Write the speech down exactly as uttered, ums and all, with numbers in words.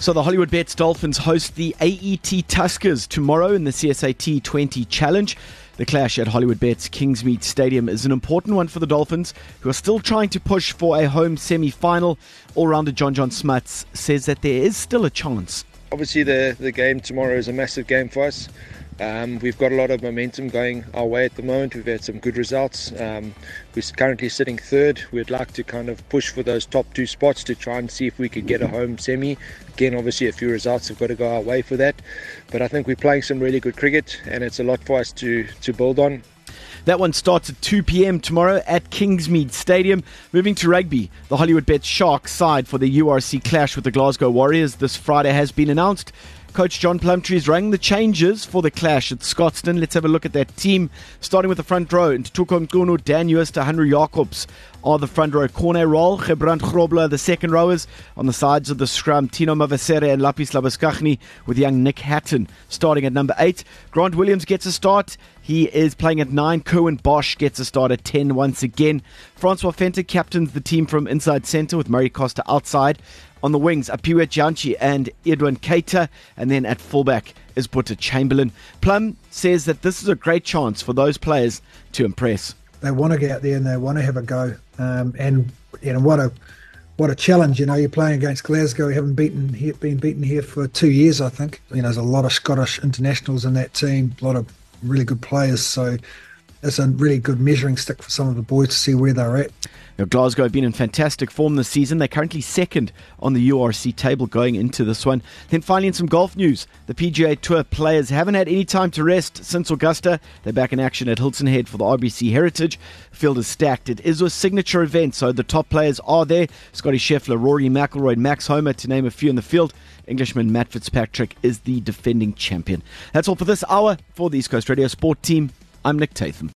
So the Hollywood Bets Dolphins host the A E T Tuskers tomorrow in the C S A T twenty Challenge. The clash at Hollywood Bets Kingsmead Stadium is an important one for the Dolphins, who are still trying to push for a home semi-final. All-rounder John John Smuts says that there is still a chance. Obviously the, the game tomorrow is a massive game for us. Um, we've got a lot of momentum going our way at the moment. We've had some good results. Um, we're currently sitting third. We'd like to kind of push for those top two spots to try and see if we could get a home semi. Again, obviously a few results have got to go our way for that. But I think we're playing some really good cricket and it's a lot for us to, to build on. That one starts at two p.m. tomorrow at Kingsmead Stadium. Moving to rugby, the Hollywood Bets Sharks side for the U R C clash with the Glasgow Warriors this Friday has been announced. Coach John Plumtree is running the changes for the clash at Scotstoun. Let's have a look at that team, starting with the front row. Ntutuko Mkunu, Dan Jooste, Henry Jacobs are the front row. Corne Roll, Gebrand Grobler, the second rowers. On the sides of the scrum, Tino Mavasere and Lapis Labuskaghni, with young Nick Hatton starting at number eight. Grant Williams gets a start. He is playing at nine. Kerwin Bosch gets a start at ten once again. Francois Venter captains the team from inside centre with Murray Costa outside. On the wings, Apiwe Janchi and Edwin Keita. And then at fullback is Butter Chamberlain. Plum says that this is a great chance for those players to impress. They want to get out there and they want to have a go. Um, and you know what a what a challenge. You know, you're playing against Glasgow. You haven't beaten here, been beaten here for two years, I think. You know, there's a lot of Scottish internationals in that team, a lot of really good players. So it's a really good measuring stick for some of the boys to see where they're at. Now, Glasgow have been in fantastic form this season. They're currently second on the U R C table going into this one. Then finally in some golf news, the P G A Tour players haven't had any time to rest since Augusta. They're back in action at Hilton Head for the R B C Heritage. The field is stacked. It is a signature event, so the top players are there. Scotty Scheffler, Rory McIlroy, Max Homa, to name a few in the field. Englishman Matt Fitzpatrick is the defending champion. That's all for this hour. For the East Coast Radio Sport team, I'm Nick Tatham.